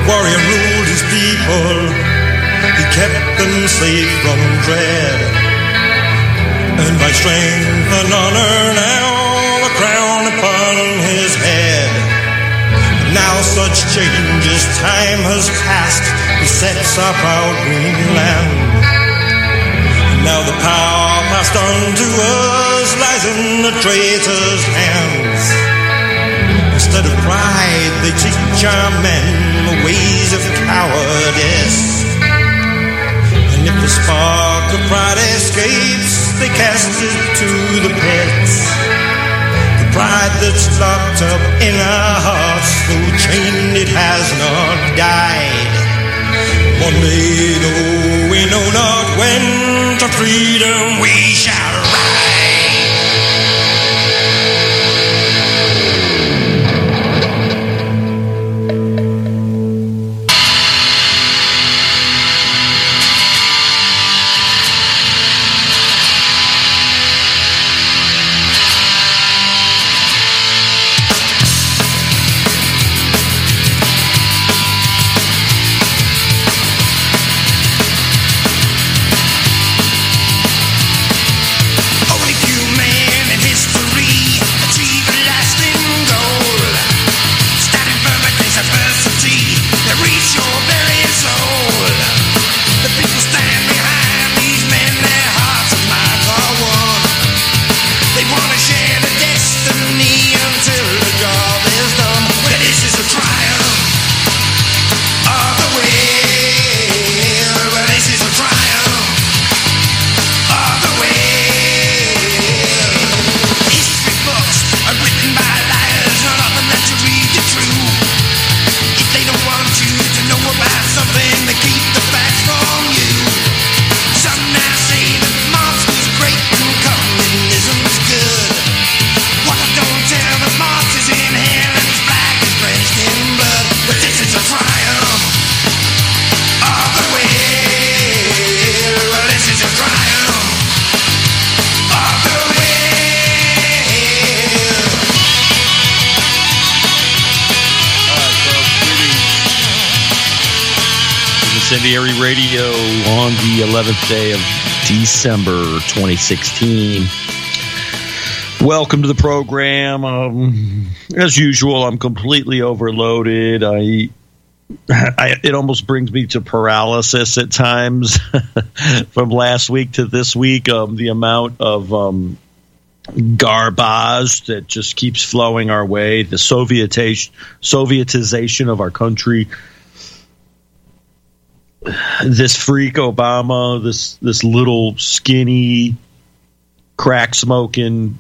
warrior ruled his people. He kept them safe from dread. And by strength and honor now a crown upon his head. Now such changes time has passed, besets our proud green land. Now the power passed on to us lies in the traitor's hands. Instead of pride, they teach our men the ways of cowardice. And if the spark of pride escapes, they cast it to the pits. The pride that's locked up in our hearts, though chained it has not died. One day, though we know not when, to freedom we shall ride. Incendiary Radio on the 11th day of December 2016. Welcome to the program. As usual, I'm completely overloaded. It almost brings me to paralysis at times from last week to this week. The amount of garbage that just keeps flowing our way, the Sovietization of our country. This freak Obama, this little skinny, crack smoking,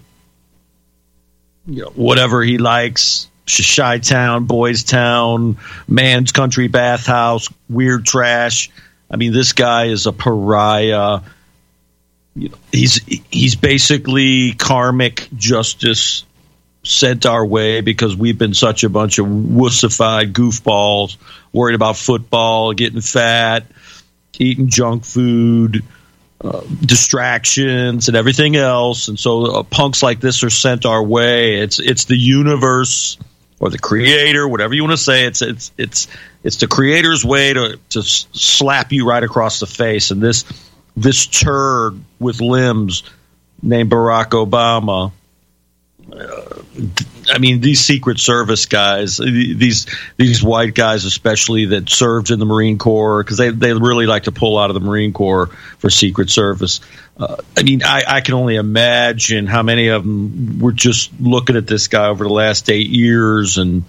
whatever he likes, Chi-Town, Boys Town, man's country bathhouse, weird trash. I mean, this guy is a pariah. He's basically karmic justice sent our way because we've been such a bunch of wussified goofballs, worried about football, getting fat, eating junk food, distractions, and everything else. And so punks like this are sent our way. It's the universe or the creator, whatever you want to say. It's the creator's way to slap you right across the face. And this turd with limbs named Barack Obama. I mean, these Secret Service guys, these white guys especially that served in the Marine Corps, because they really like to pull out of the Marine Corps for Secret Service. I mean, I can only imagine how many of them were just looking at this guy over the last 8 years, and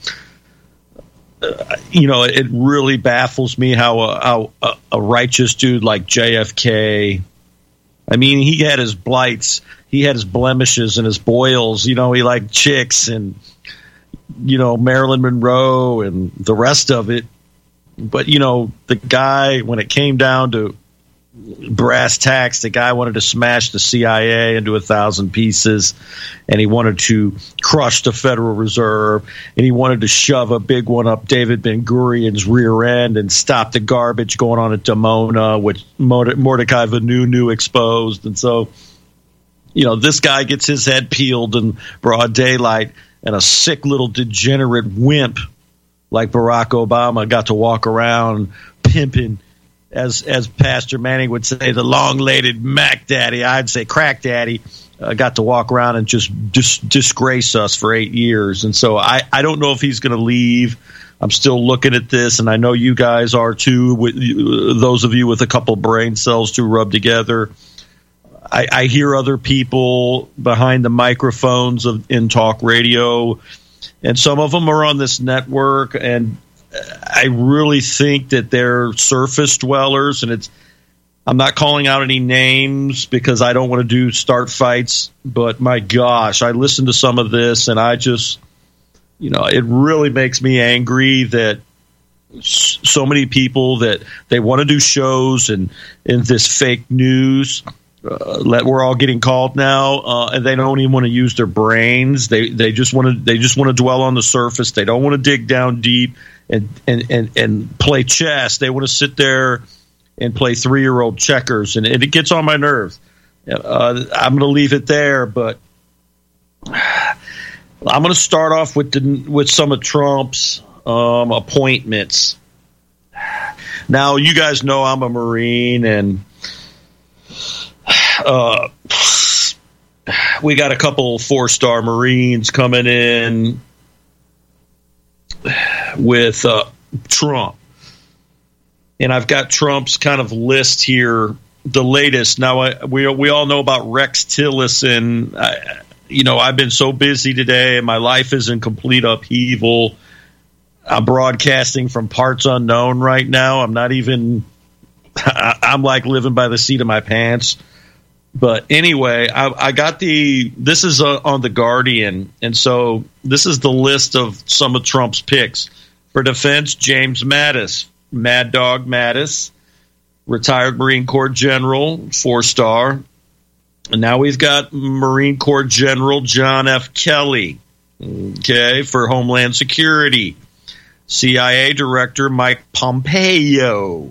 it really baffles me how a righteous dude like JFK. I mean, he had his blights. He had his blemishes and his boils. He liked chicks and, Marilyn Monroe and the rest of it. But, the guy, when it came down to brass tacks, the guy wanted to smash the CIA into 1,000 pieces, and he wanted to crush the Federal Reserve, and he wanted to shove a big one up David Ben-Gurion's rear end and stop the garbage going on at Dimona, which Mordecai Vanunu exposed. And so, this guy gets his head peeled in broad daylight, and a sick little degenerate wimp like Barack Obama got to walk around pimping, as Pastor Manning would say, the long-legged Mac Daddy. I'd say Crack Daddy. Got to walk around and just disgrace us for 8 years. And so I don't know if he's going to leave. I'm still looking at this, and I know you guys are too, those of you with a couple brain cells to rub together. I hear other people behind the microphones in talk radio, and some of them are on this network, and I really think that they're surface dwellers, and I'm not calling out any names because I don't want to start fights, but my gosh, I listened to some of this, and I just, it really makes me angry that so many people that they want to do shows and in this fake news, we're all getting called now, and they don't even want to use their brains. They just want to dwell on the surface. They don't want to dig down deep and play chess. They want to sit there and play 3-year-old checkers, and it gets on my nerves. I'm going to leave it there, but I'm going to start off with some of Trump's appointments. Now, you guys know I'm a Marine, and we got a couple 4-star Marines coming in with Trump. And I've got Trump's kind of list here, the latest. Now, we all know about Rex Tillerson. I've been so busy today, and my life is in complete upheaval. I'm broadcasting from parts unknown right now. I'm like living by the seat of my pants. But anyway, I got this is on The Guardian, and so this is the list of some of Trump's picks. For defense, James Mattis, Mad Dog Mattis, retired Marine Corps General, 4-star. And now we've got Marine Corps General John F. Kelly, for Homeland Security. CIA Director Mike Pompeo,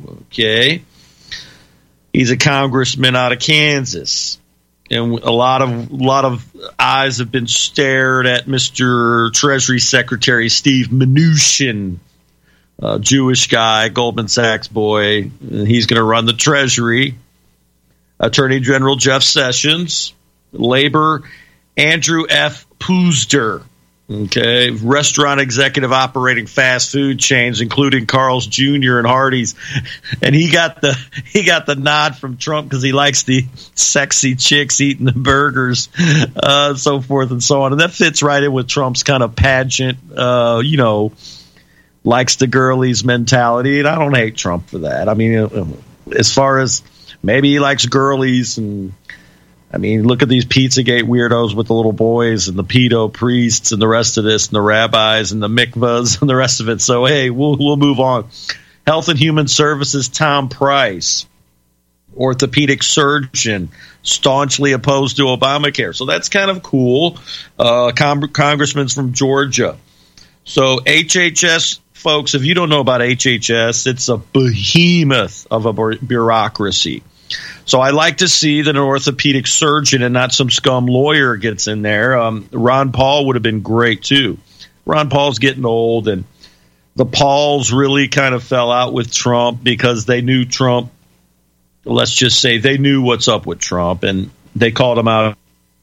He's a congressman out of Kansas. And a lot of eyes have been stared at Mr. Treasury Secretary Steve Mnuchin, Jewish guy, Goldman Sachs boy. And he's going to run the Treasury. Attorney General Jeff Sessions, Labor Andrew F. Puzder, restaurant executive operating fast food chains, including Carl's Jr. and Hardee's, and he got the nod from Trump because he likes the sexy chicks eating the burgers, so forth and so on, and that fits right in with Trump's kind of pageant, likes the girlies mentality, and I don't hate Trump for that. I mean, as far as maybe he likes girlies, and I mean, look at these Pizzagate weirdos with the little boys and the pedo priests and the rest of this and the rabbis and the mikvahs and the rest of it. So, hey, we'll move on. Health and Human Services, Tom Price, orthopedic surgeon, staunchly opposed to Obamacare. So that's kind of cool. Congressman's from Georgia. So HHS, folks, if you don't know about HHS, it's a behemoth of a bureaucracy. So I like to see that an orthopedic surgeon and not some scum lawyer gets in there. Ron Paul would have been great, too. Ron Paul's getting old, and the Pauls really kind of fell out with Trump because they knew Trump. Let's just say they knew what's up with Trump, and they called him out.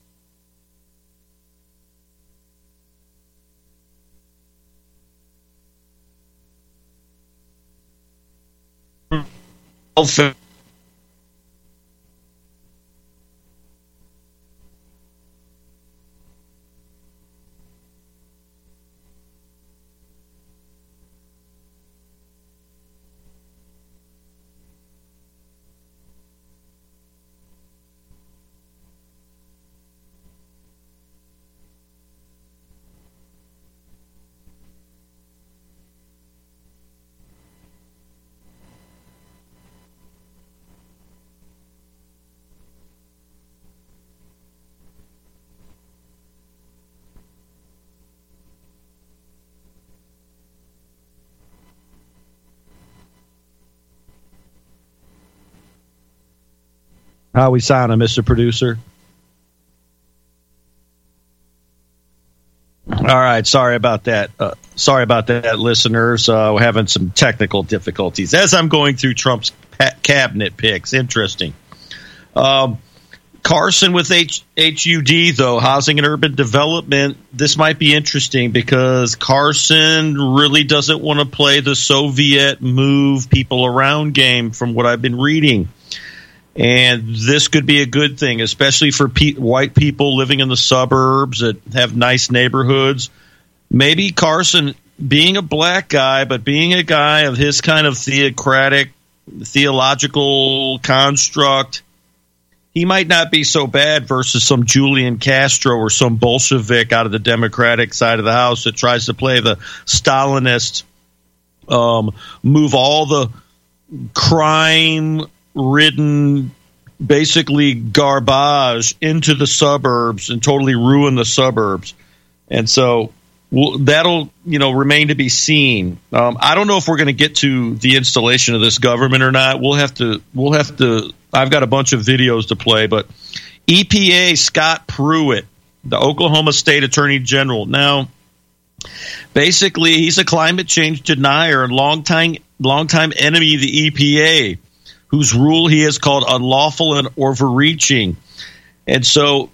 How we sounding, Mr. Producer? All right, sorry about that. Sorry about that, listeners. We're having some technical difficulties as I'm going through Trump's cabinet picks. Interesting. Carson with HUD, though, Housing and Urban Development. This might be interesting because Carson really doesn't want to play the Soviet move people around game from what I've been reading. And this could be a good thing, especially for white people living in the suburbs that have nice neighborhoods. Maybe Carson, being a black guy, but being a guy of his kind of theological construct, he might not be so bad versus some Julian Castro or some Bolshevik out of the Democratic side of the house that tries to play the Stalinist, move all the crime-ridden, basically garbage into the suburbs and totally ruin the suburbs. And so that'll, remain to be seen. I don't know if we're going to get to the installation of this government or not. We'll have to. I've got a bunch of videos to play, but EPA Scott Pruitt, the Oklahoma State Attorney General. Now, basically, he's a climate change denier and longtime enemy of the EPA, whose rule he has called unlawful and overreaching. And so,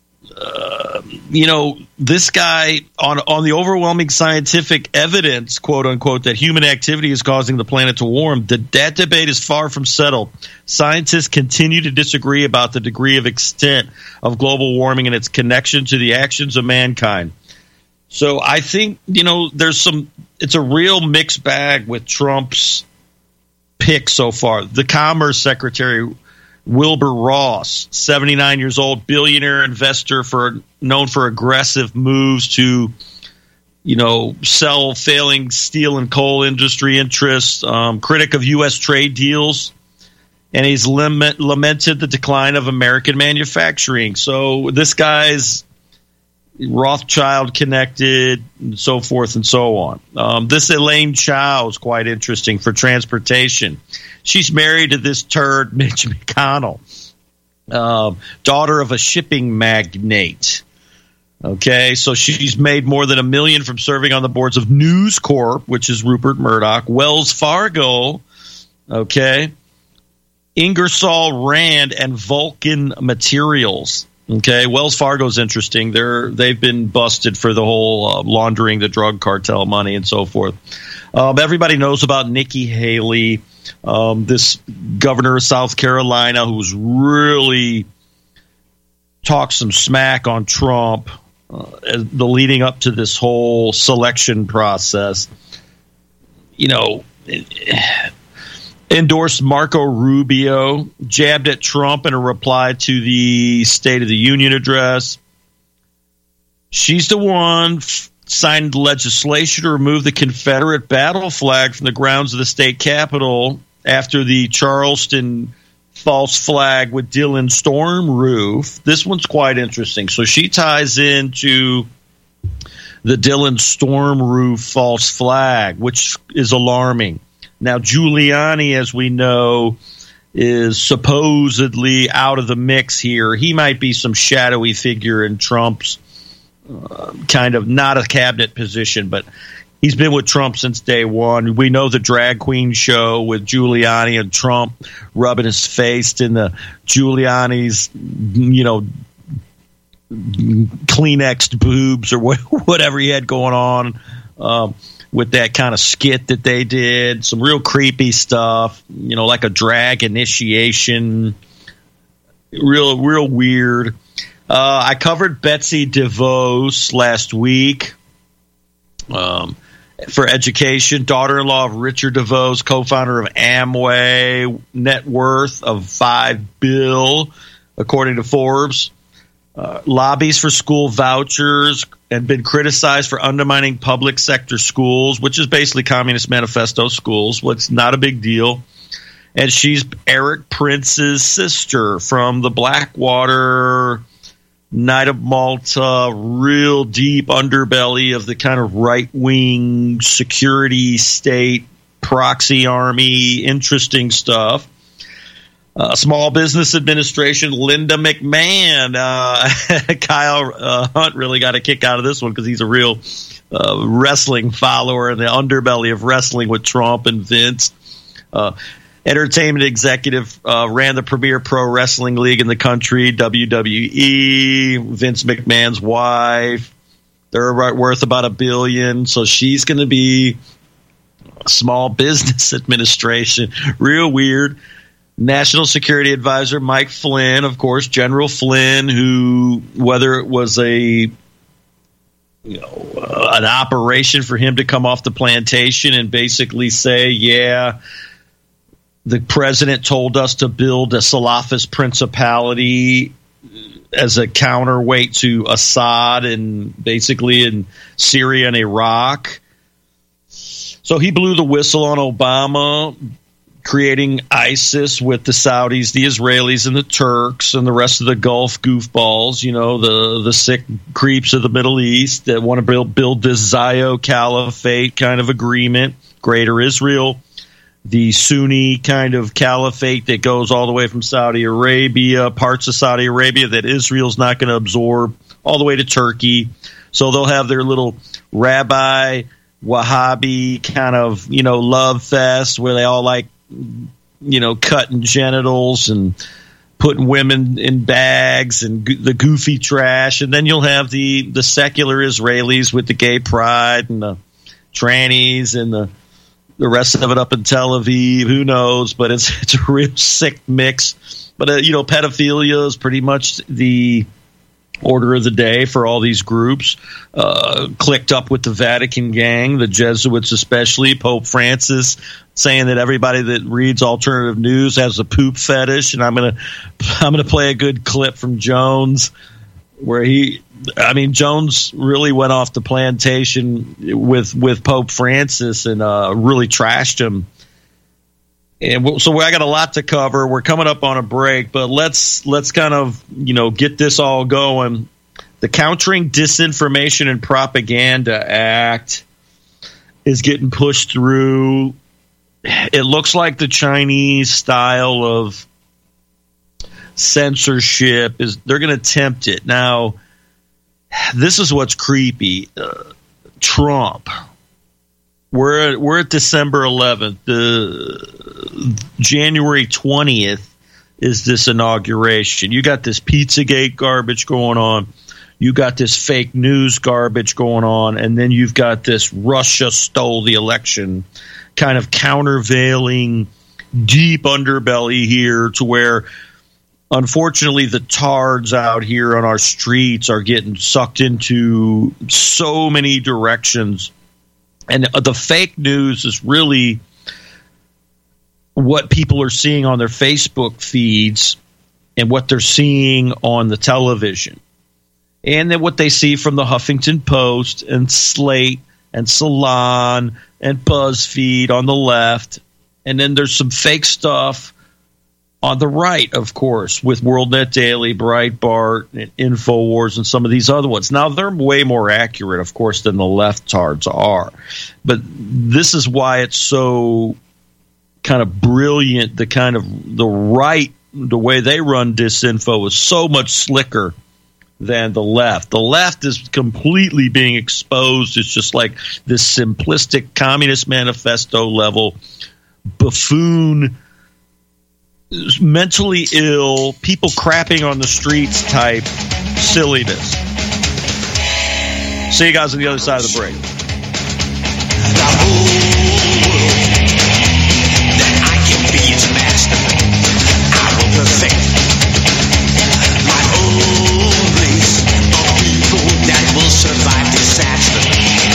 this guy on the overwhelming scientific evidence, quote unquote, that human activity is causing the planet to warm, that debate is far from settled. Scientists continue to disagree about the degree of extent of global warming and its connection to the actions of mankind. So I think, it's a real mixed bag with Trump's pick so far. The Commerce Secretary, Wilbur Ross, 79 years old, billionaire investor known for aggressive moves to, sell failing steel and coal industry interests, critic of U.S. trade deals, and he's lamented the decline of American manufacturing. So this guy's Rothschild connected, and so forth and so on. This Elaine Chao is quite interesting for transportation. She's married to this turd, Mitch McConnell, daughter of a shipping magnate. Okay, so she's made more than $1 million from serving on the boards of News Corp, which is Rupert Murdoch, Wells Fargo, okay, Ingersoll Rand, and Vulcan Materials. Okay, Wells Fargo's interesting. They've been busted for the whole laundering the drug cartel money and so forth. Everybody knows about Nikki Haley, this governor of South Carolina who's really talked some smack on Trump, the leading up to this whole selection process. Endorsed Marco Rubio, jabbed at Trump in a reply to the State of the Union address. She's the one signed legislation to remove the Confederate battle flag from the grounds of the state capitol after the Charleston false flag with Dylan Storm roof. This one's quite interesting. So she ties into the Dylan Storm roof false flag, which is alarming. Now, Giuliani, as we know, is supposedly out of the mix here. He might be some shadowy figure in Trump's kind of not a cabinet position, but he's been with Trump since day one. We know the drag queen show with Giuliani and Trump rubbing his face in the Giuliani's, Kleenexed boobs or whatever he had going on. With that kind of skit that they did, some real creepy stuff, like a drag initiation, real weird. I covered Betsy DeVos last week for education, daughter-in-law of Richard DeVos, co-founder of Amway, net worth of $5 billion, according to Forbes. Lobbies for school vouchers and been criticized for undermining public sector schools, which is basically Communist Manifesto schools. What's not a big deal. And she's Eric Prince's sister from the Blackwater, Knight of Malta, real deep underbelly of the kind of right-wing security state, proxy army, interesting stuff. Small Business Administration, Linda McMahon. Kyle Hunt really got a kick out of this one because he's a real wrestling follower in the underbelly of wrestling with Trump and Vince. Entertainment executive, ran the premier pro wrestling league in the country, WWE. Vince McMahon's wife. They're worth about $1 billion, so she's going to be Small Business Administration. Real weird. National Security Advisor Mike Flynn, of course, General Flynn, who, whether it was an operation for him to come off the plantation and basically say, yeah, the president told us to build a Salafist principality as a counterweight to Assad and basically in Syria and Iraq. So he blew the whistle on Obama, creating ISIS with the Saudis, the Israelis, and the Turks, and the rest of the Gulf goofballs, the sick creeps of the Middle East that want to build this Zio caliphate kind of agreement, Greater Israel, the Sunni kind of caliphate that goes all the way from Saudi Arabia, parts of Saudi Arabia that Israel's not going to absorb, all the way to Turkey. So they'll have their little rabbi, Wahhabi kind of, love fest where they all like, cutting genitals and putting women in bags and the goofy trash. And then you'll have the secular Israelis with the gay pride and the trannies and the rest of it up in Tel Aviv. Who knows? But it's a real sick mix. But, pedophilia is pretty much the order of the day for all these groups, clicked up with the Vatican gang, the Jesuits especially, Pope Francis saying that everybody that reads alternative news has a poop fetish. And I'm gonna play a good clip from Jones where Jones really went off the plantation with Pope Francis and really trashed him. And so I got a lot to cover. We're coming up on a break, but let's kind of, get this all going. The Countering Disinformation and Propaganda Act is getting pushed through. It looks like the Chinese style of censorship they're going to attempt it. Now, this is what's creepy. Trump. We're at December 11th. The January 20th is this inauguration. You got this Pizzagate garbage going on. You got this fake news garbage going on. And then you've got this Russia stole the election kind of countervailing deep underbelly here to where, unfortunately, the tards out here on our streets are getting sucked into so many directions. And the fake news is really what people are seeing on their Facebook feeds and what they're seeing on the television. And then what they see from the Huffington Post and Slate and Salon and BuzzFeed on the left. And then there's some fake stuff on the right, of course, with WorldNet Daily, Breitbart, and InfoWars, and some of these other ones. Now, they're way more accurate, of course, than the left-tards are. But this is why it's so kind of brilliant. The right, the way they run disinfo is so much slicker than the left. The left is completely being exposed. It's just like this simplistic Communist Manifesto level buffoon, mentally ill, people crapping on the streets type silliness. See you guys on the other side of the break. That I can be its master. I will perfect my own race of people that will survive disaster.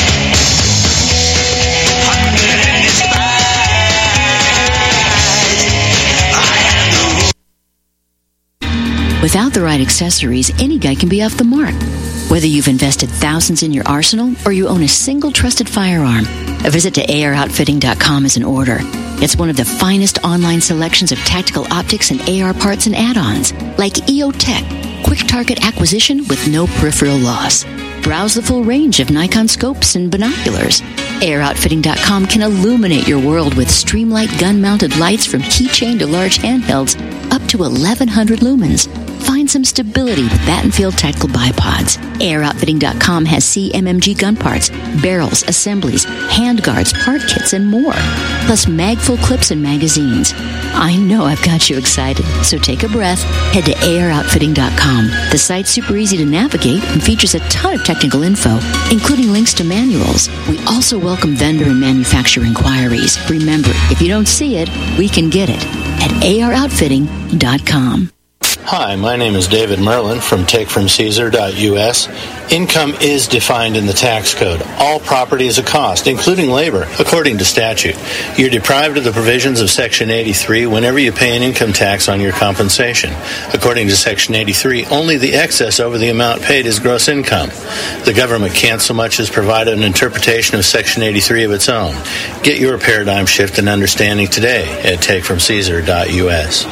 Without the right accessories, any guy can be off the mark. Whether you've invested thousands in your arsenal or you own a single trusted firearm, a visit to AROutfitting.com is in order. It's one of the finest online selections of tactical optics and AR parts and add-ons, like EOTech, quick target acquisition with no peripheral loss. Browse the full range of Nikon scopes and binoculars. AiroUtfitting.com can illuminate your world with Streamlight gun-mounted lights from keychain to large handhelds up to 1,100 lumens. Find some stability with Battenfield Tactical Bipods. AiroUtfitting.com has CMMG gun parts, barrels, assemblies, handguards, part kits, and more. Plus mag-full clips and magazines. I know I've got you excited, so take a breath. Head to AiroUtfitting.com. The site's super easy to navigate and features a ton of technical info, including links to manuals. We also welcome vendor and manufacturer inquiries. Remember, if you don't see it, we can get it at AiroUtfitting.com. Hi, my name is David Merlin from TakeFromCaesar.us. Income is defined in the tax code. All property is a cost, including labor, according to statute. You're deprived of the provisions of Section 83 whenever you pay an income tax on your compensation. According to Section 83, only the excess over the amount paid is gross income. The government can't so much as provide an interpretation of Section 83 of its own. Get your paradigm shift and understanding today at TakeFromCaesar.us.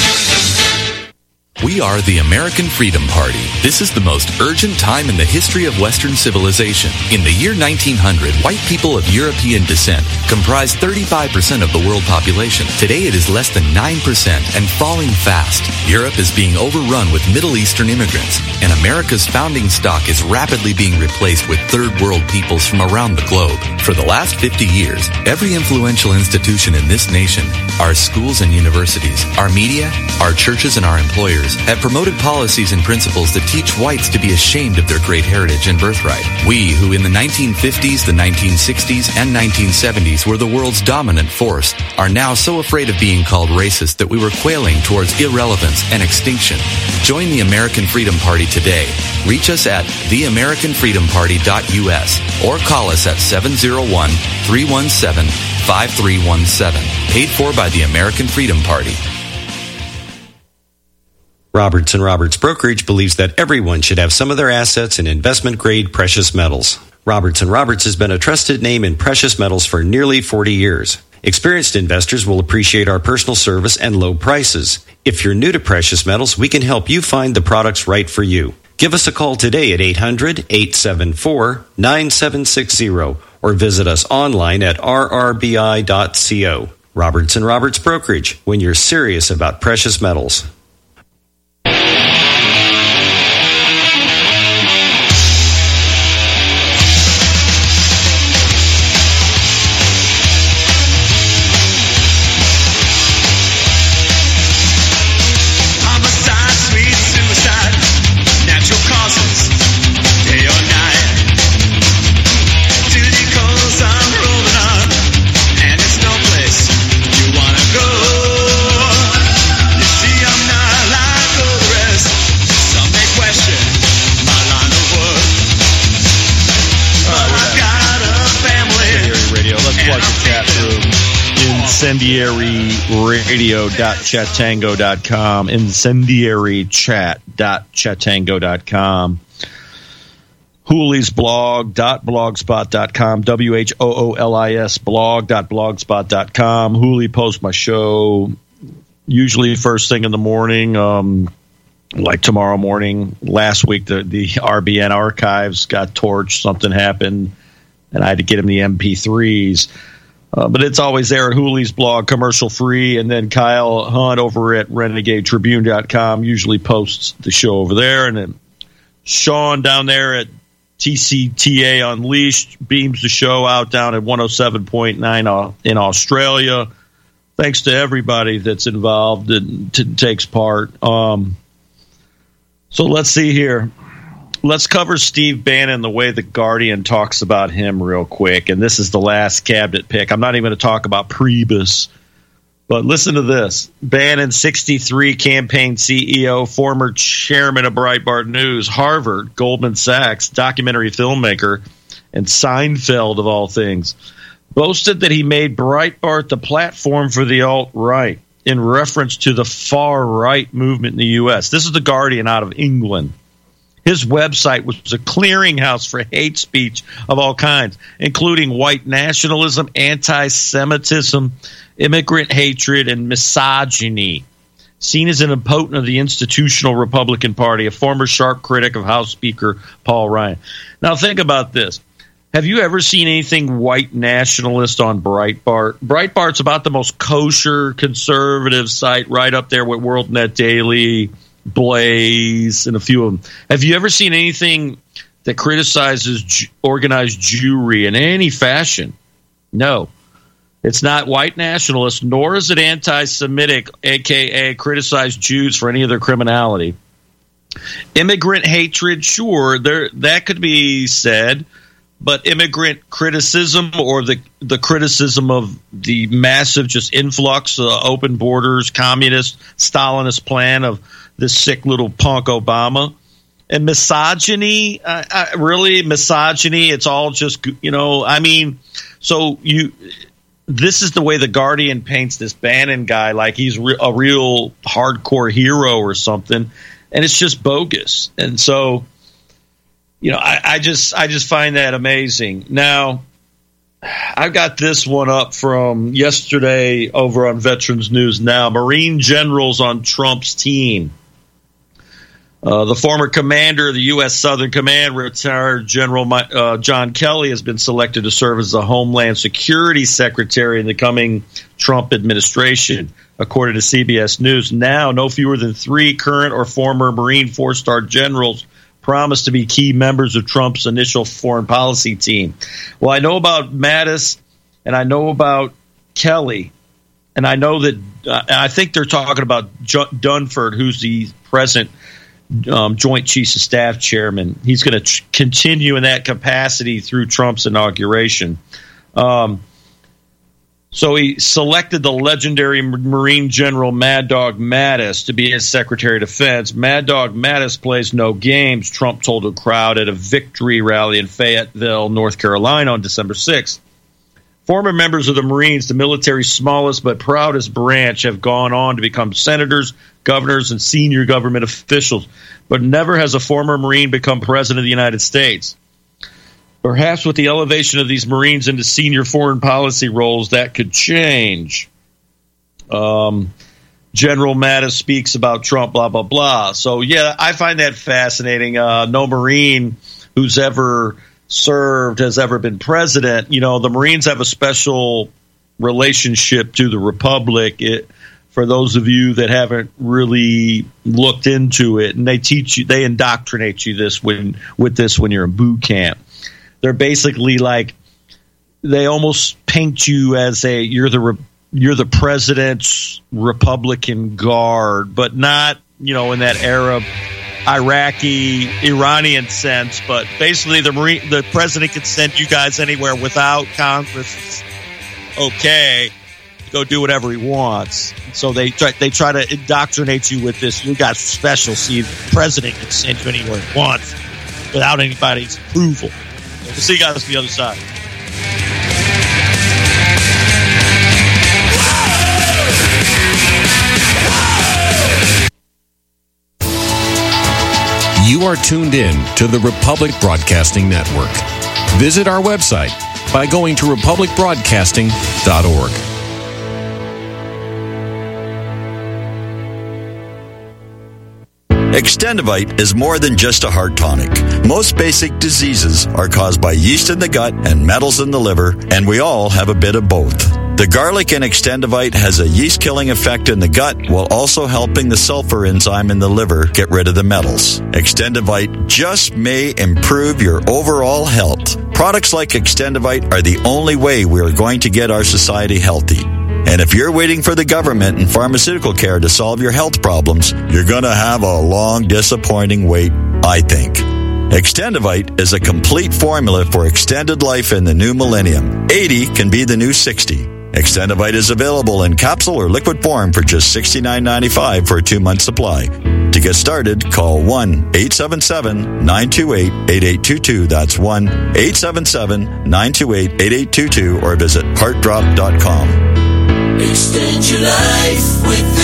We are the American Freedom Party. This is the most urgent time in the history of Western civilization. In the year 1900, white people of European descent comprised 35% of the world population. Today it is less than 9% and falling fast. Europe is being overrun with Middle Eastern immigrants, and America's founding stock is rapidly being replaced with third world peoples from around the globe. For the last 50 years, every influential institution in this nation, our schools and universities, our media, our churches, and our employers have promoted policies and principles that teach whites to be ashamed of their great heritage and birthright. We, who in the 1950s, the 1960s, and 1970s were the world's dominant force, are now so afraid of being called racist that we were quailing towards irrelevance and extinction. Join the American Freedom Party today. Reach us at theamericanfreedomparty.us or call us at 701-317-5317. Paid for by the American Freedom Party. Roberts & Roberts Brokerage believes that everyone should have some of their assets in investment-grade precious metals. Roberts & Roberts has been a trusted name in precious metals for nearly 40 years. Experienced investors will appreciate our personal service and low prices. If you're new to precious metals, we can help you find the products right for you. Give us a call today at 800-874-9760 or visit us online at rrbi.co. Roberts & Roberts Brokerage, when you're serious about precious metals. incendiaryradio.chatango.com, incendiarychat.chatango.com, Hooley's blog.blogspot.com, WHOOLIS blog.blogspot.com. Hooley posts my show usually first thing in the morning, like tomorrow morning. Last week, the RBN archives got torched. Something happened, and I had to get him the MP3s. But it's always there at Hooley's blog, commercial free. And then Kyle Hunt over at RenegadeTribune.com usually posts the show over there. And then Sean down there at TCTA Unleashed beams the show out down at 107.9 in Australia. Thanks to everybody that's involved and takes part. So let's see here. Let's cover Steve Bannon, the way the Guardian talks about him real quick. And this is the last cabinet pick. I'm not even going to talk about Priebus. But listen to this. Bannon, 63, campaign CEO, former chairman of Breitbart News, Harvard, Goldman Sachs, documentary filmmaker, and Seinfeld, of all things, boasted that he made Breitbart the platform for the alt-right in reference to the far-right movement in the U.S. This is the Guardian out of England. His website was a clearinghouse for hate speech of all kinds, including white nationalism, anti-Semitism, immigrant hatred, and misogyny. Seen as an opponent of the institutional Republican Party, a former sharp critic of House Speaker Paul Ryan. Now think about this. Have you ever seen anything white nationalist on Breitbart? Breitbart's about the most kosher conservative site, right up there with WorldNet Daily, Blaze, and a few of them. Have you ever seen anything that criticizes organized Jewry in any fashion? No. It's not white nationalist, nor is it anti-Semitic, a.k.a. criticize Jews for any of their criminality. Immigrant hatred, sure, that could be said, but immigrant criticism or the criticism of the massive just influx, open borders, communist, Stalinist plan of this sick little punk Obama. And misogyny, really misogyny, it's all just, this is the way the Guardian paints this Bannon guy, like he's a real hardcore hero or something, and it's just bogus. And so, I just find that amazing. Now, I've got this one up from yesterday over on Veterans News Now. Marine generals on Trump's team. The former commander of the U.S. Southern Command, retired General John Kelly, has been selected to serve as the Homeland Security Secretary in the coming Trump administration, according to CBS News. Now, no fewer than 3 current or former Marine 4-star generals promised to be key members of Trump's initial foreign policy team. Well, I know about Mattis, and I know about Kelly, and I know that I think they're talking about Dunford, who's the present Joint Chiefs of Staff chairman. He's going to continue in that capacity through Trump's inauguration. So he selected the legendary Marine General Mad Dog Mattis to be his Secretary of Defense. Mad Dog Mattis plays no games, Trump told a crowd at a victory rally in Fayetteville, North Carolina on December 6th. Former members of the Marines, the military's smallest but proudest branch, have gone on to become senators, governors, and senior government officials, but never has a former Marine become president of the United States. Perhaps with the elevation of these Marines into senior foreign policy roles, that could change. General Mattis speaks about Trump, blah, blah, blah. So, yeah, I find that fascinating. No Marine who's ever served has ever been president. The Marines have a special relationship to the Republic. For those of you that haven't really looked into it, and they indoctrinate you with this when you're in boot camp. They're basically like, they almost paint you as you're the president's Republican guard, but not, in that Arab, Iraqi, Iranian sense. But basically, the president can send you guys anywhere without Congress. Okay. Go do whatever he wants. So they try to indoctrinate you with this. You got special. See, the president can send you anywhere he wants without anybody's approval. We'll see you guys on the other side. You are tuned in to the Republic Broadcasting Network. Visit our website by going to republicbroadcasting.org. Extendivite is more than just a heart tonic. Most basic diseases are caused by yeast in the gut and metals in the liver, and we all have a bit of both. The garlic in Extendivite has a yeast-killing effect in the gut while also helping the sulfur enzyme in the liver get rid of the metals. Extendivite just may improve your overall health. Products like Extendivite are the only way we are going to get our society healthy. And if you're waiting for the government and pharmaceutical care to solve your health problems, you're going to have a long, disappointing wait, I think. Extendivite is a complete formula for extended life in the new millennium. 80 can be the new 60. Extendivite is available in capsule or liquid form for just $69.95 for a 2-month supply. To get started, call 1-877-928-8822. That's 1-877-928-8822 or visit heartdrop.com. Extend your life with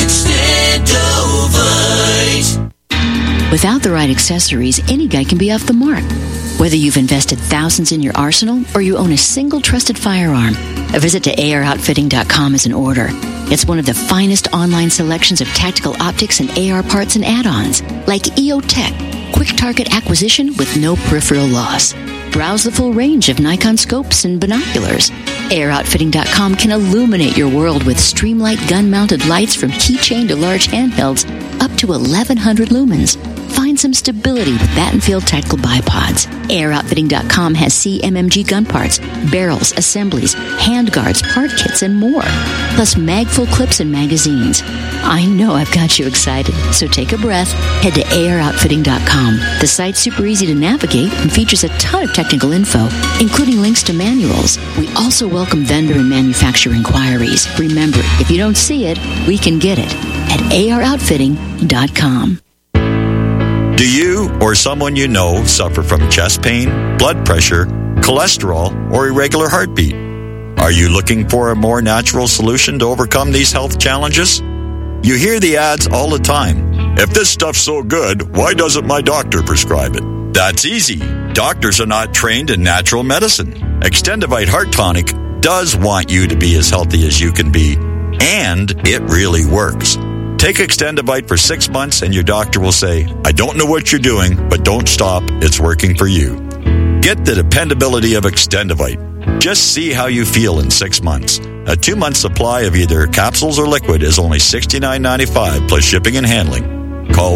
Extendivite. Without the right accessories, any guy can be off the mark. Whether you've invested thousands in your arsenal or you own a single trusted firearm, a visit to AROutfitting.com is in order. It's one of the finest online selections of tactical optics and AR parts and add-ons, like EOTech, quick target acquisition with no peripheral loss. Browse the full range of Nikon scopes and binoculars. Airoutfitting.com can illuminate your world with Streamlight gun-mounted lights from keychain to large handhelds up to 1,100 lumens. Find some stability with Battenfield Tactical Bipods. Airoutfitting.com has CMMG gun parts, barrels, assemblies, handguards, part kits, and more. Plus mag-full clips and magazines. I know I've got you excited, so take a breath. Head to Airoutfitting.com. The site's super easy to navigate and features a ton of technical info, including links to manuals. We also welcome vendor and manufacturer inquiries. Remember, if you don't see it, we can get it at AROutfitting.com. Do you or someone you know suffer from chest pain, blood pressure, cholesterol, or irregular heartbeat? Are you looking for a more natural solution to overcome these health challenges? You hear the ads all the time. If this stuff's so good, why doesn't my doctor prescribe it? That's easy. Doctors are not trained in natural medicine. Extendivite Heart Tonic does want you to be as healthy as you can be, and it really works. Take Extendivite for 6 months and your doctor will say, I don't know what you're doing, but don't stop. It's working for you. Get the dependability of Extendivite. Just see how you feel in 6 months. A 2-month supply of either capsules or liquid is only $69.95 plus shipping and handling. Call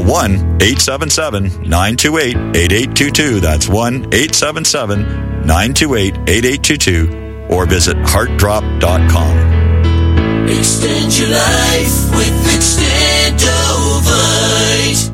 1-877-928-8822. That's 1-877-928-8822 or visit heartdrop.com. Extend your life with Extendovite.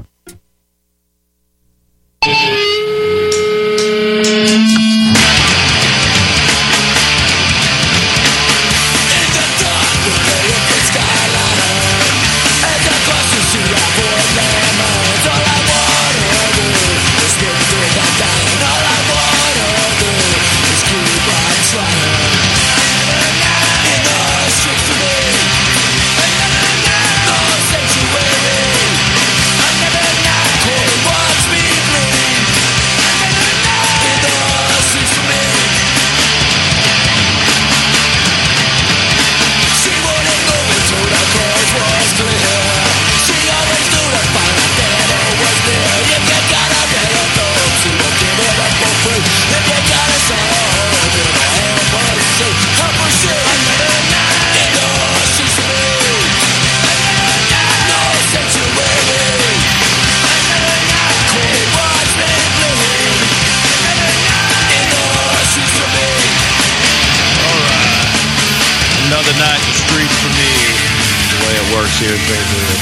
Another night in the streets for me. The way it works here is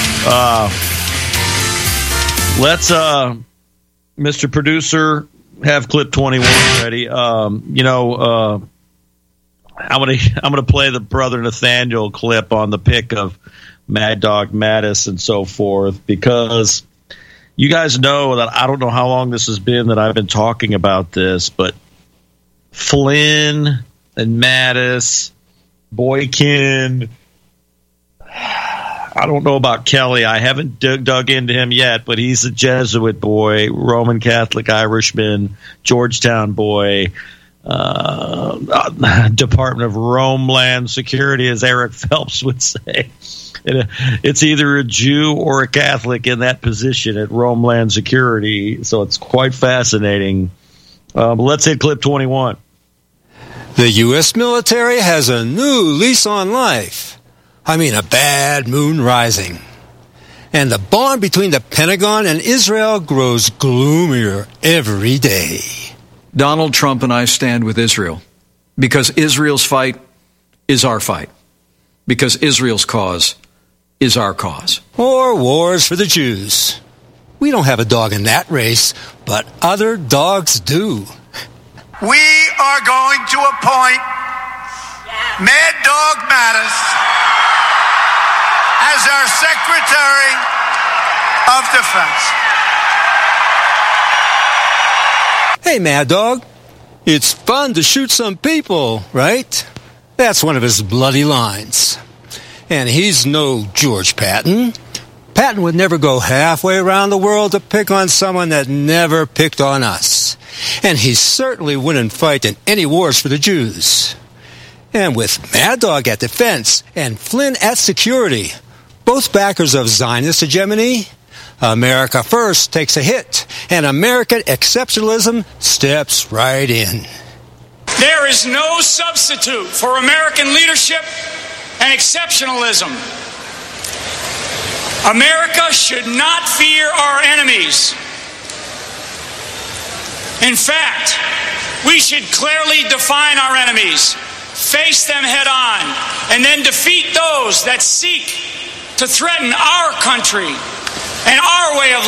very good. Let's, Mr. Producer, have clip 21 ready. I'm gonna play the Brother Nathaniel clip on the pick of Mad Dog Mattis and so forth, because you guys know that I don't know how long this has been that I've been talking about this, but Flynn and Mattis, Boykin, I don't know about Kelly. I haven't dug into him yet, but he's a Jesuit boy, Roman Catholic Irishman, Georgetown boy, Department of Homeland Security, as Eric Phelps would say. It's either a Jew or a Catholic in that position at Homeland Security, so it's quite fascinating. But let's hit clip 21. The U.S. military has a new lease on life. I mean, a bad moon rising. And the bond between the Pentagon and Israel grows gloomier every day. Donald Trump and I stand with Israel because Israel's fight is our fight. Because Israel's cause is our cause. Or wars for the Jews. We don't have a dog in that race, but other dogs do. We are going to appoint Mad Dog Mattis as our Secretary of Defense. Hey, Mad Dog, it's fun to shoot some people, right? That's one of his bloody lines. And he's no George Patton. Patton would never go halfway around the world to pick on someone that never picked on us. And he certainly wouldn't fight in any wars for the Jews. And with Mad Dog at defense and Flynn at security, both backers of Zionist hegemony, America First takes a hit, and American exceptionalism steps right in. There is no substitute for American leadership and exceptionalism. America should not fear our enemies. In fact, we should clearly define our enemies, face them head on, and then defeat those that seek to threaten our country and our way of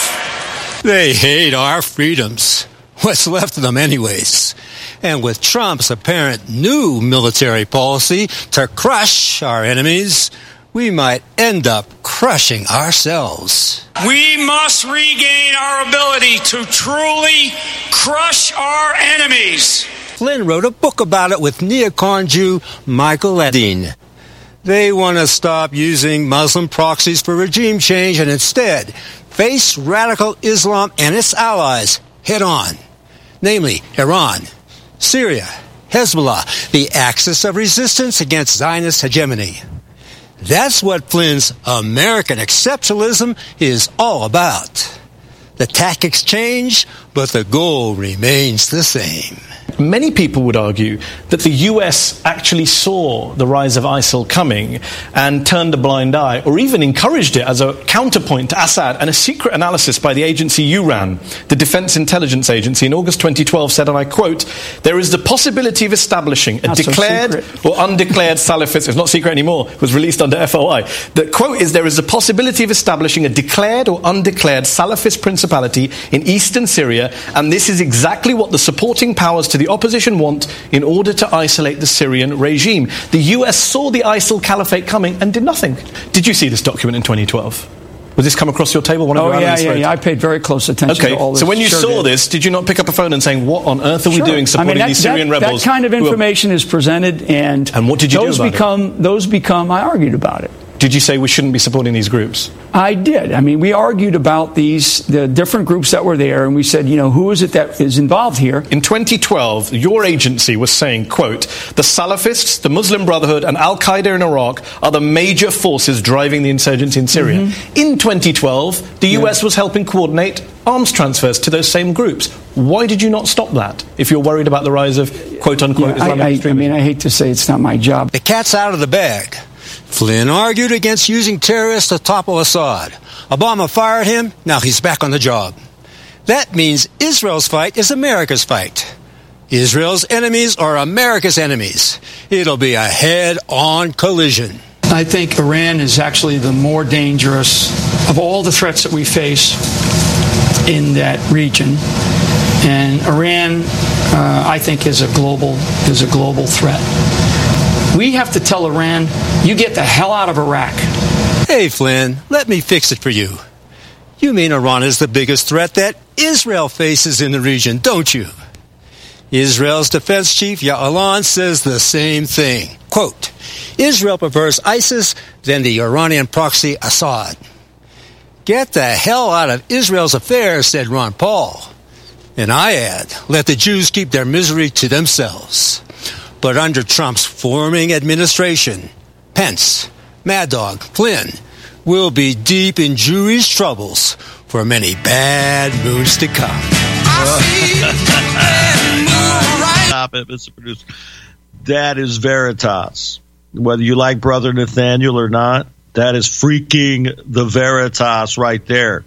life. They hate our freedoms. What's left of them anyways? And with Trump's apparent new military policy to crush our enemies, we might end up crushing ourselves. We must regain our ability to truly crush our enemies. Flynn wrote a book about it with neocon Jew Michael Ledeen. They want to stop using Muslim proxies for regime change and instead face radical Islam and its allies head on, namely Iran, Syria, Hezbollah, the axis of resistance against Zionist hegemony. That's what Flynn's American exceptionalism is all about. The tactics change, but the goal remains the same. Many people would argue that the US actually saw the rise of ISIL coming and turned a blind eye, or even encouraged it as a counterpoint to Assad. And a secret analysis by the agency you ran, the Defense Intelligence Agency, in August 2012 said, and I quote, "There is the possibility of establishing a declared or undeclared Salafist," it's not secret anymore, it was released under FOI. The quote is, "There is the possibility of establishing a declared or undeclared Salafist principality in eastern Syria, and this is exactly what the supporting powers to the opposition want in order to isolate the Syrian regime." The US saw the ISIL caliphate coming and did nothing. Did you see this document in 2012? Would this come across your table? Yeah. I paid very close attention to all this. So when you saw this, did you not pick up a phone and saying, what on earth are we doing supporting these Syrian rebels? That kind of information is presented, and what did you do about it? Those become, I argued about it. Did you say we shouldn't be supporting these groups? I did. I mean, we argued about the different groups that were there, and we said, who is it that is involved here? In 2012, your agency was saying, quote, "The Salafists, the Muslim Brotherhood, and Al-Qaeda in Iraq are the major forces driving the insurgency in Syria." Mm-hmm. In 2012, the US was helping coordinate arms transfers to those same groups. Why did you not stop that if you're worried about the rise of, quote-unquote, Islamic extremism? I hate to say it's not my job. The cat's out of the bag. Flynn argued against using terrorists to topple Assad. Obama fired him, now he's back on the job. That means Israel's fight is America's fight. Israel's enemies are America's enemies. It'll be a head-on collision. I think Iran is actually the more dangerous of all the threats that we face in that region. And Iran, I think, is a global threat. We have to tell Iran, you get the hell out of Iraq. Hey, Flynn, let me fix it for you. You mean Iran is the biggest threat that Israel faces in the region, don't you? Israel's defense chief, Ya'alon, says the same thing. Quote, "Israel prefers ISIS than the Iranian proxy Assad." Get the hell out of Israel's affairs, said Ron Paul. And I add, let the Jews keep their misery to themselves. But under Trump's forming administration, Pence, Mad Dog, Flynn will be deep in Jewish troubles for many bad moons to come. Stop it, Mr. Producer. That is Veritas. Whether you like Brother Nathaniel or not, that is freaking the Veritas right there.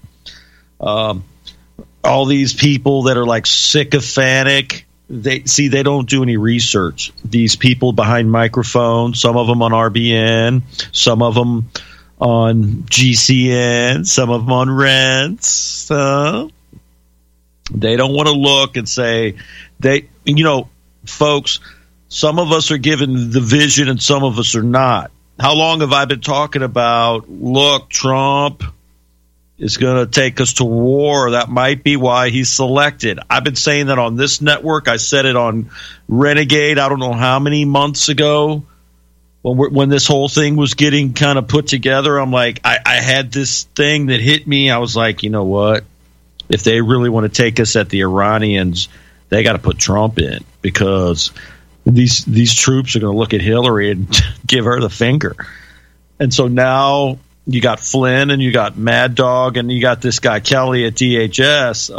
All these people that are like sycophantic, they don't do any research. These people behind microphones, some of them on RBN, some of them on GCN, some of them on Rents. They don't want to look and say, folks, some of us are given the vision and some of us are not. How long have I been talking about, look, Trump is going to take us to war? That might be why he's selected. I've been saying that on this network. I said it on Renegade, I don't know how many months ago when this whole thing was getting kind of put together. I'm like, I had this thing that hit me. I was like, you know what? If they really want to take us at the Iranians, they got to put Trump in, because these troops are going to look at Hillary and give her the finger. And so now you got Flynn and you got Mad Dog and you got this guy Kelly at DHS.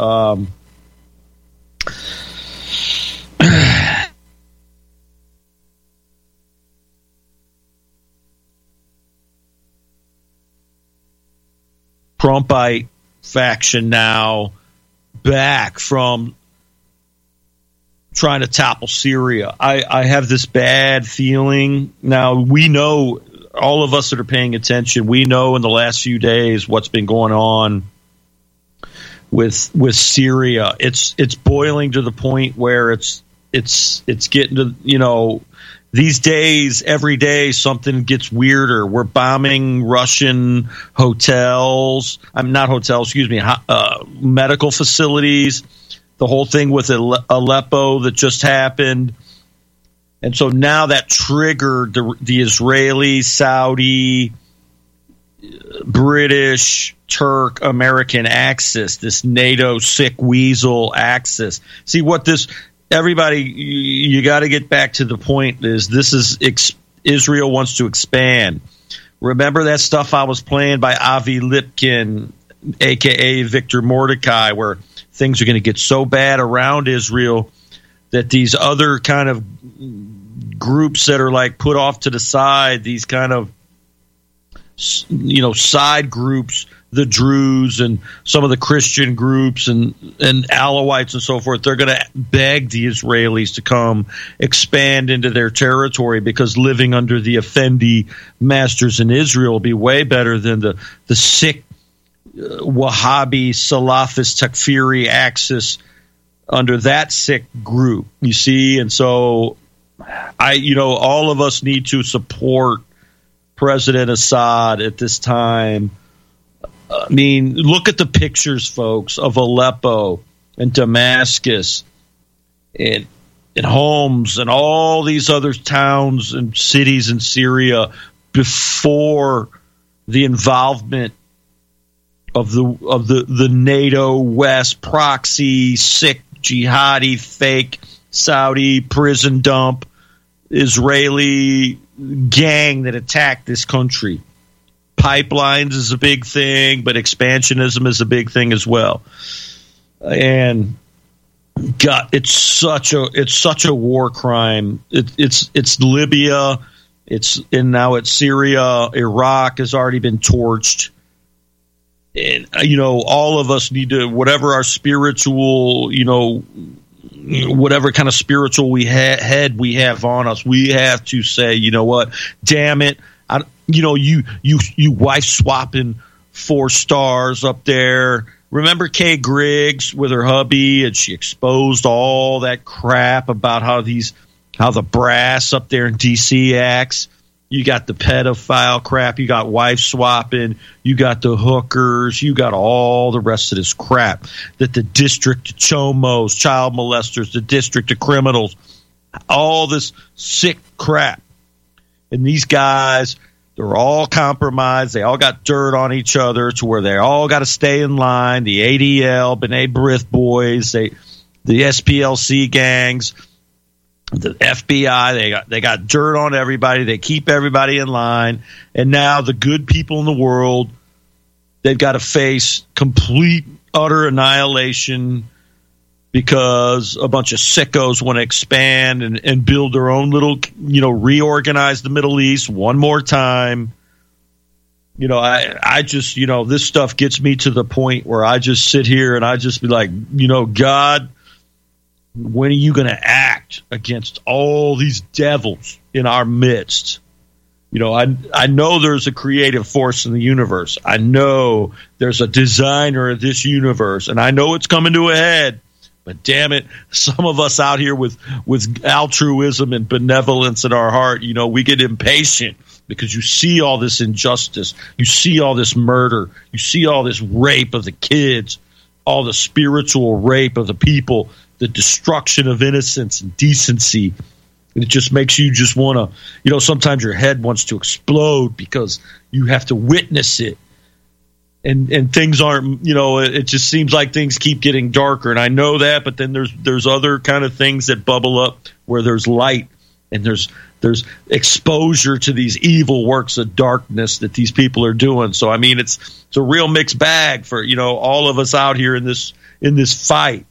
Trumpite faction now back from trying to topple Syria. I have this bad feeling. Now, we know, all of us that are paying attention, we know in the last few days what's been going on with Syria. It's boiling to the point where it's getting to, you know, these days, every day, something gets weirder. We're bombing Russian hotels. Not hotels, excuse me, medical facilities. The whole thing with Aleppo that just happened. And so now that triggered the Israeli, Saudi, British, Turk, American axis, this NATO sick weasel axis. See what this... Everybody, you got to get back to the point is Israel wants to expand. Remember that stuff I was playing by Avi Lipkin, a.k.a. Victor Mordecai, where things are going to get so bad around Israel that these other kind of groups that are like put off to the side, these kind of, you know, side groups, the Druze and some of the Christian groups and Alawites and so forth, they're going to beg the Israelis to come expand into their territory because living under the Effendi masters in Israel will be way better than the sick Wahhabi, Salafist, Takfiri axis under that sick group, you see. And so all of us need to support President Assad at this time. I mean, look at the pictures, folks, of Aleppo and Damascus and Homs and all these other towns and cities in Syria before the involvement of the NATO West proxy, sick, jihadi, fake, Saudi prison dump, Israeli gang that attacked this country. Pipelines is a big thing, but expansionism is a big thing as well. And God, it's such a war crime. It's Libya, and now it's Syria. Iraq has already been torched. And all of us need to, whatever our spiritual, whatever kind of spiritual head we have on us, we have to say, you know what, damn it. You wife swapping 4 stars up there. Remember Kay Griggs with her hubby, and she exposed all that crap about how the brass up there in DC acts. You got the pedophile crap, you got wife swapping, you got the hookers, you got all the rest of this crap that the district of chomos, child molesters, the district of criminals, all this sick crap. And these guys, they're all compromised. They all got dirt on each other to where they all got to stay in line. The ADL, B'nai B'rith boys, the SPLC gangs, the FBI, they got dirt on everybody. They keep everybody in line. And now the good people in the world, they've got to face complete, utter annihilation because a bunch of sickos want to expand and build their own little, reorganize the Middle East one more time. I just, this stuff gets me to the point where I just sit here and I just be like, God, when are you going to act against all these devils in our midst? I know there's a creative force in the universe. I know there's a designer of this universe, and I know it's coming to a head. But damn it, some of us out here with altruism and benevolence in our heart, we get impatient because you see all this injustice, you see all this murder, you see all this rape of the kids, all the spiritual rape of the people, the destruction of innocence and decency. And it just makes you just want to, sometimes your head wants to explode because you have to witness it. And things aren't, it just seems like things keep getting darker. And I know that, but then there's other kind of things that bubble up where there's light and there's there's exposure to these evil works of darkness that these people are doing. So I mean, it's a real mixed bag for all of us out here in this fight.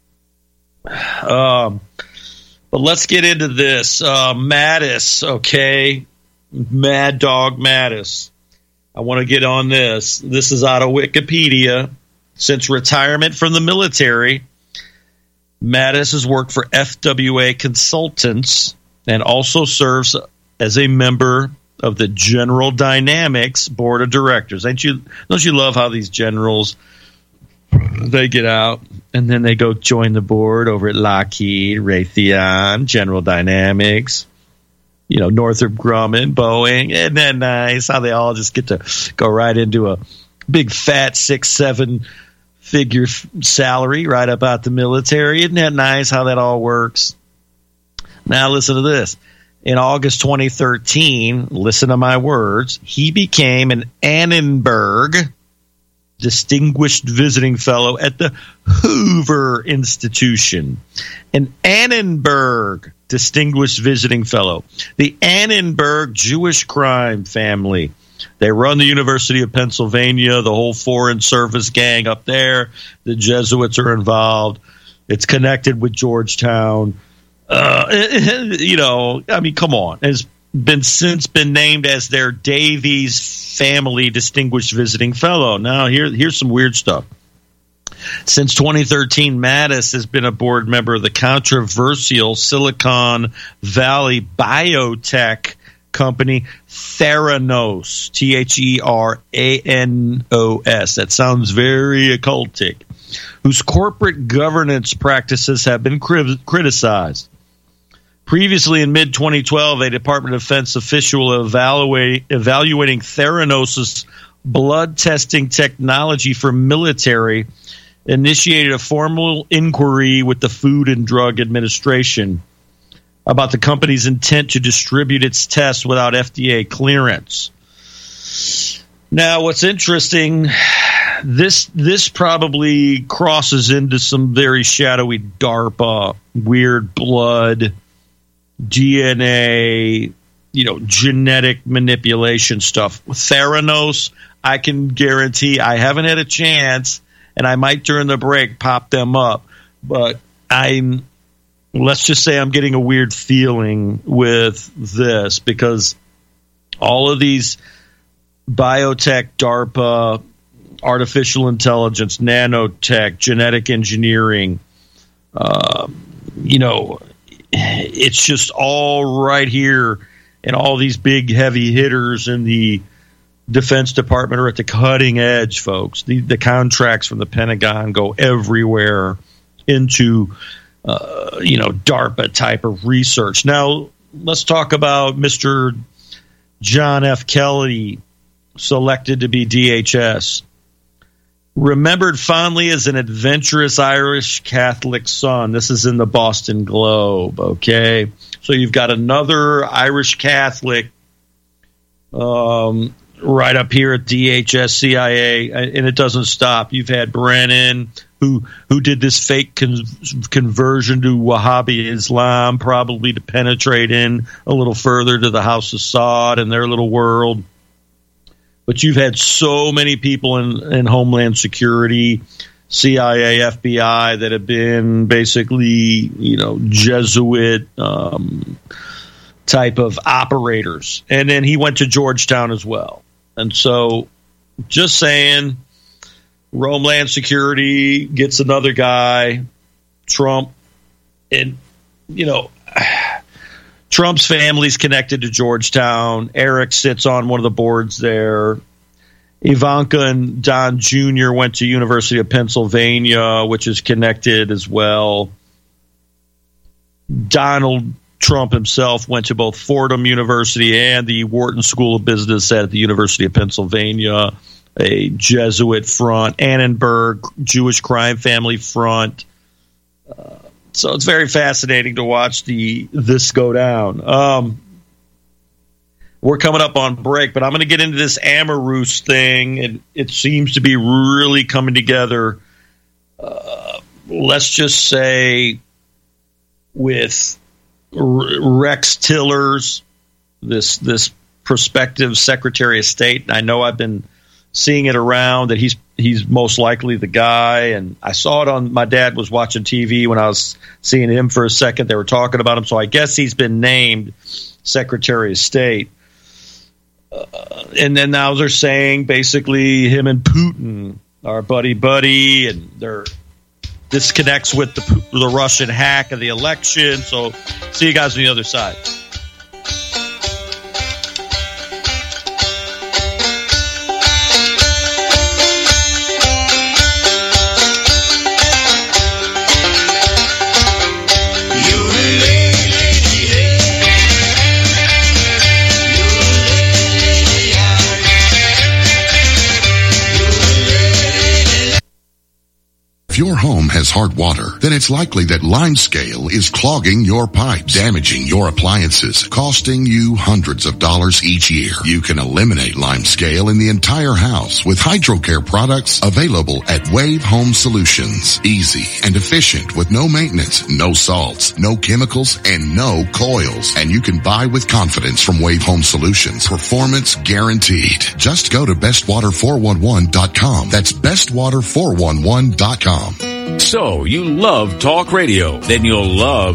But let's get into this. Mattis, okay, Mad Dog Mattis. I want to get on this. This is out of Wikipedia. Since retirement from the military, Mattis has worked for FWA Consultants and also serves as a member of the General Dynamics Board of Directors. Don't you love how these generals, they get out and then they go join the board over at Lockheed, Raytheon, General Dynamics, Northrop Grumman, Boeing. Isn't that nice how they all just get to go right into a big fat 6-7 figure salary right about the military? Isn't that nice how that all works? Now listen to this. In August 2013, listen to my words, he became an Annenberg Distinguished Visiting Fellow at the Hoover Institution. An Annenberg Distinguished Visiting Fellow. The Annenberg Jewish crime family. They run the University of Pennsylvania, the whole Foreign Service gang up there. The Jesuits are involved. It's connected with Georgetown. I mean, come on. It's since been named as their Davies Family Distinguished Visiting Fellow. Now, here's some weird stuff. Since 2013, Mattis has been a board member of the controversial Silicon Valley biotech company Theranos, Theranos. That sounds very occultic. Whose corporate governance practices have been criticized. Previously, in mid-2012, a Department of Defense official evaluating Theranos' blood testing technology for military initiated a formal inquiry with the Food and Drug Administration about the company's intent to distribute its tests without FDA clearance. Now, what's interesting, this probably crosses into some very shadowy DARPA, weird blood, DNA, genetic manipulation stuff. With Theranos, I can guarantee I haven't had a chance, and I might during the break pop them up, but let's just say I'm getting a weird feeling with this because all of these biotech, DARPA, artificial intelligence, nanotech, genetic engineering, it's just all right here, and all these big heavy hitters in the Defense Department are at the cutting edge, folks. The contracts from the Pentagon go everywhere into DARPA type of research. Now let's talk about Mr. John F. Kelly, selected to be DHS. Remembered fondly as an adventurous Irish Catholic son. This is in the Boston Globe, okay? So you've got another Irish Catholic right up here at DHS, CIA, and it doesn't stop. You've had Brennan, who did this fake conversion to Wahhabi Islam, probably to penetrate in a little further to the House of Saud and their little world. But you've had so many people in Homeland Security, CIA, FBI that have been basically, Jesuit type of operators. And then he went to Georgetown as well. And so just saying, Homeland Security gets another guy, Trump, and, Trump's family's connected to Georgetown. Eric sits on one of the boards there. Ivanka and Don Jr. went to University of Pennsylvania, which is connected as well. Donald Trump himself went to both Fordham University and the Wharton School of Business at the University of Pennsylvania, a Jesuit front, Annenberg, Jewish crime family front. So it's very fascinating to watch this go down. We're coming up on break, but I'm going to get into this Amaruse thing, and it seems to be really coming together. Let's just say with Rex Tillerson, this prospective Secretary of State. I know I've been seeing it around that he's most likely the guy, and I saw it on. My dad was watching TV when I was seeing him for a second. They were talking about him, so I guess he's been named Secretary of State. And then now they're saying basically him and Putin are buddy, and this connects with the Russian hack of the election. So see you guys on the other side. If your home has hard water, then it's likely that Limescale is clogging your pipes, damaging your appliances, costing you hundreds of dollars each year. You can eliminate Limescale in the entire house with HydroCare products available at Wave Home Solutions. Easy and efficient with no maintenance, no salts, no chemicals, and no coils. And you can buy with confidence from Wave Home Solutions. Performance guaranteed. Just go to bestwater411.com. That's bestwater411.com. So, you love talk radio? Then you'll love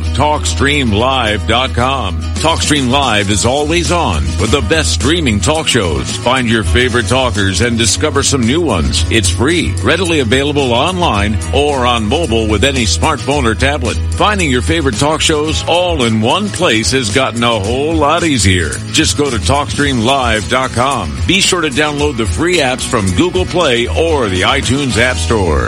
TalkStreamLive.com. TalkStream Live is always on with the best streaming talk shows. Find your favorite talkers and discover some new ones. It's free, readily available online or on mobile with any smartphone or tablet. Finding your favorite talk shows all in one place has gotten a whole lot easier. Just go to TalkStreamLive.com. Be sure to download the free apps from Google Play or the iTunes App Store.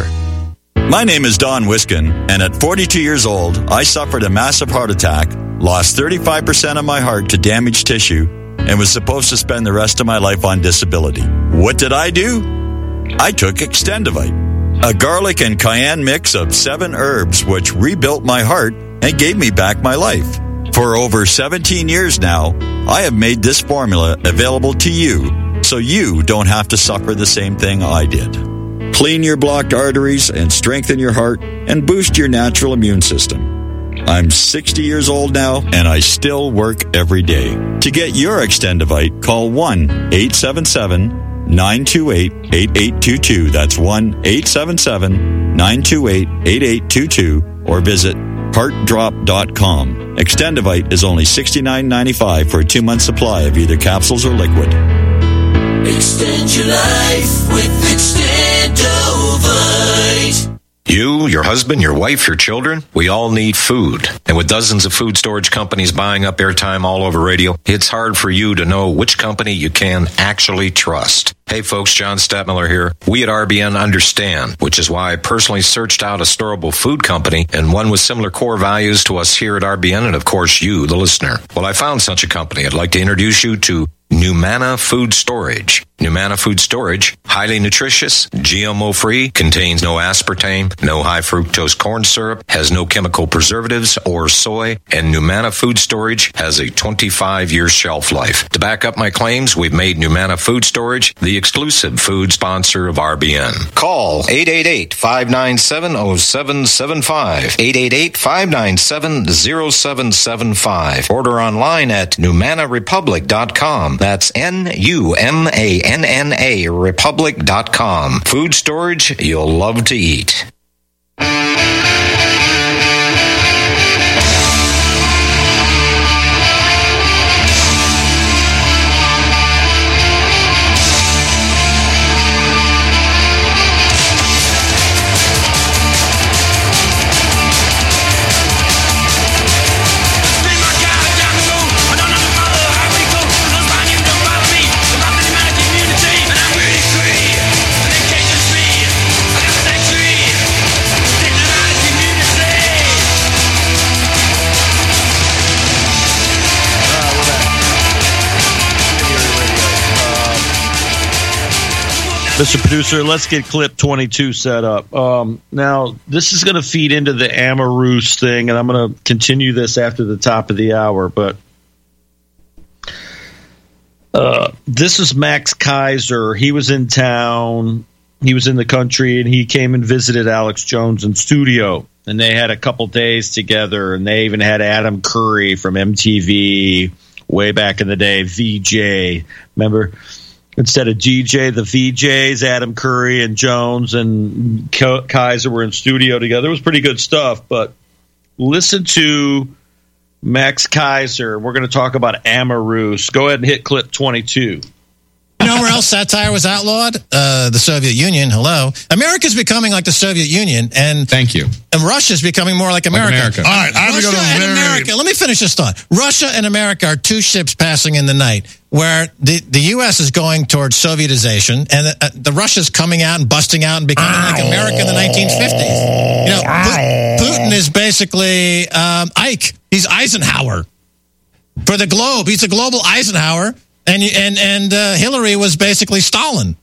My name is Don Wiskin, and at 42 years old, I suffered a massive heart attack, lost 35% of my heart to damaged tissue, and was supposed to spend the rest of my life on disability. What did I do? I took Extendivite, a garlic and cayenne mix of 7 herbs which rebuilt my heart and gave me back my life. For over 17 years now, I have made this formula available to you so you don't have to suffer the same thing I did. Clean your blocked arteries and strengthen your heart and boost your natural immune system. I'm 60 years old now and I still work every day. To get your Extendivite, call 1-877-928-8822. That's 1-877-928-8822 or visit heartdrop.com. Extendivite is only $69.95 for a 2-month supply of either capsules or liquid. Extend your life with Extendovite. You, your husband, your wife, your children, we all need food. And with dozens of food storage companies buying up airtime all over radio, it's hard for you to know which company you can actually trust. Hey folks, John Stadtmiller here. We at RBN understand, which is why I personally searched out a storable food company and one with similar core values to us here at RBN and of course you, the listener. Well, I found such a company. I'd like to introduce you to Numana Food Storage. Numana Food Storage, highly nutritious, GMO-free, contains no aspartame, no high fructose corn syrup, has no chemical preservatives or soy, and Numana Food Storage has a 25-year shelf life. To back up my claims, we've made Numana Food Storage the exclusive food sponsor of RBN. Call 888-597-0775, 888-597-0775. Order online at NumanaRepublic.com. That's NUMANNA Republic.com. Food storage you'll love to eat. Mr. Producer, let's get clip 22 set up. Now, this is going to feed into the Amaruse thing, and I'm going to continue this after the top of the hour. But this is Max Kaiser. He was in town. He was in the country, and he came and visited Alex Jones in studio. and they had a couple days together, and they even had Adam Curry from MTV way back in the day, VJ. Remember, instead of DJ, the VJs, Adam Curry and Jones and Kaiser were in studio together. It was pretty good stuff, but listen to Max Kaiser. We're going to talk about Amarus. Go ahead and hit clip 22. You know where else satire was outlawed? The Soviet Union. Hello. America's becoming like the Soviet Union, and thank you. And Russia's becoming more like America. All right, I'm going to go to America. Let me finish this thought. Russia and America are two ships passing in the night, where the U.S. is going towards Sovietization, and the Russia's coming out and busting out and becoming like America in the 1950s. You know, Putin is basically Ike. He's Eisenhower for the globe. He's a global Eisenhower. And Hillary was basically Stalin.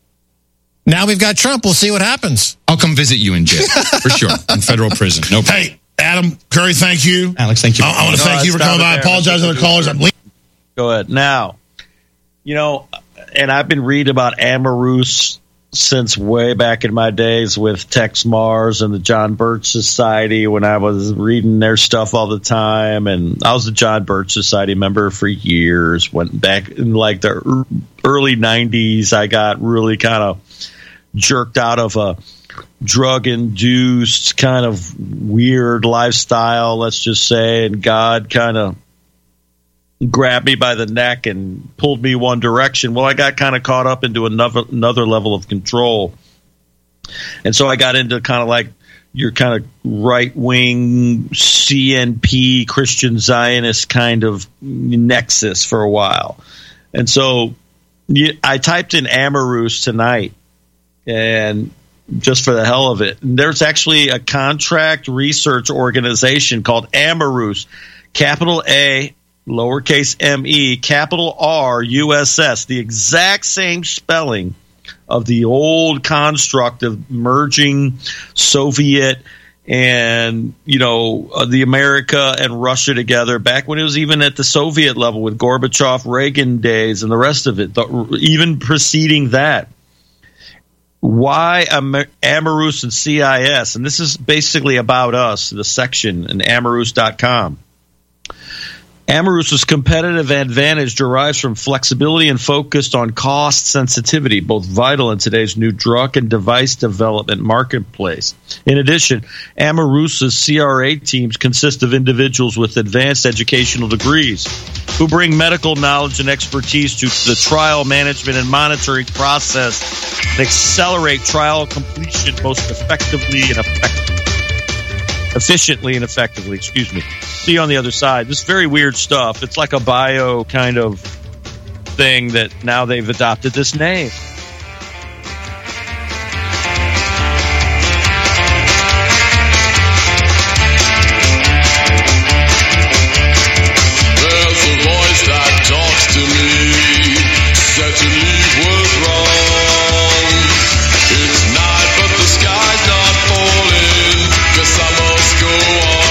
Now we've got Trump. We'll see what happens. I'll come visit you in jail, for sure, in federal prison. No problem. Hey, Adam Curry, thank you. Alex, thank you. I want to thank you for coming by. I apologize to the callers. Go ahead. Now, you know, and I've been reading about Amarus since way back in my days with Tex Mars and the John Birch Society, when I was reading their stuff all the time. And I was a John Birch Society member for years. Went back in like the early 90s. I got really kind of jerked out of a drug-induced kind of weird lifestyle, let's just say, and God kind of grabbed me by the neck and pulled me one direction. Well, I got kind of caught up into another level of control. And so I got into kind of like your kind of right-wing CNP Christian Zionist kind of nexus for a while. And so I typed in Amarus tonight, and just for the hell of it, and there's actually a contract research organization called Amarus, capital A, lowercase m-e, capital R-U-S-S, the exact same spelling of the old construct of merging Soviet and, you know, the America and Russia together back when it was even at the Soviet level with Gorbachev, Reagan days and the rest of it, even preceding that. Why Amarus and CIS? And this is basically about us, the section, and Amarus.com. Amarus's competitive advantage derives from flexibility and focused on cost sensitivity, both vital in today's new drug and device development marketplace. In addition, Amarus's CRA teams consist of individuals with advanced educational degrees who bring medical knowledge and expertise to the trial management and monitoring process and accelerate trial completion most efficiently and effectively. See you on the other side. This is very weird stuff. It's like a bio kind of thing that now they've adopted this name. There's a voice that talks to me, said to leave was wrong. It's night but the sky's not falling, guess I must go on.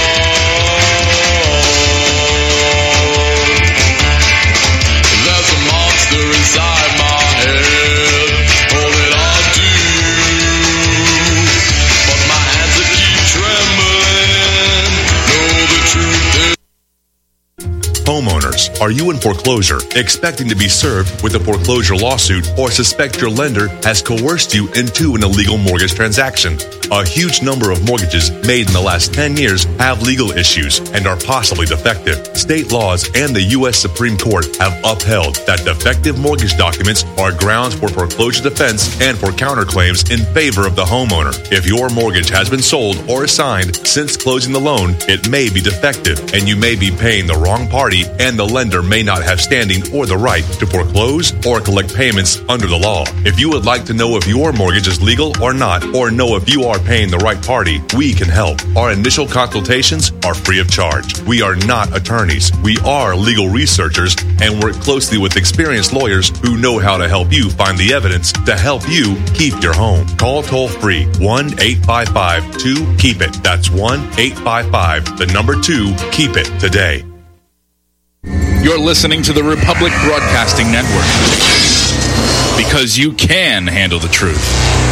There's a monster inside my head, holding on to you, but my hands that keep trembling know the truth is. Homeowners, are you in foreclosure, expecting to be served with a foreclosure lawsuit, or suspect your lender has coerced you into an illegal mortgage transaction? A huge number of mortgages made in the last 10 years have legal issues and are possibly defective. State laws and the U.S. Supreme Court have upheld that defective mortgage documents are grounds for foreclosure defense and for counterclaims in favor of the homeowner. If your mortgage has been sold or assigned since closing the loan, it may be defective and you may be paying the wrong party, and the lender may not have standing or the right to foreclose or collect payments under the law. If you would like to know if your mortgage is legal or not, or know if you are paying the right party, we can help. Our initial consultations are free of charge. We are not attorneys. We are legal researchers and work closely with experienced lawyers who know how to help you find the evidence to help you keep your home. Call toll free 1-855-2-KEEP-IT. That's 1-855-2-KEEP-IT today. You're listening to the Republic Broadcasting Network, because you can handle the truth.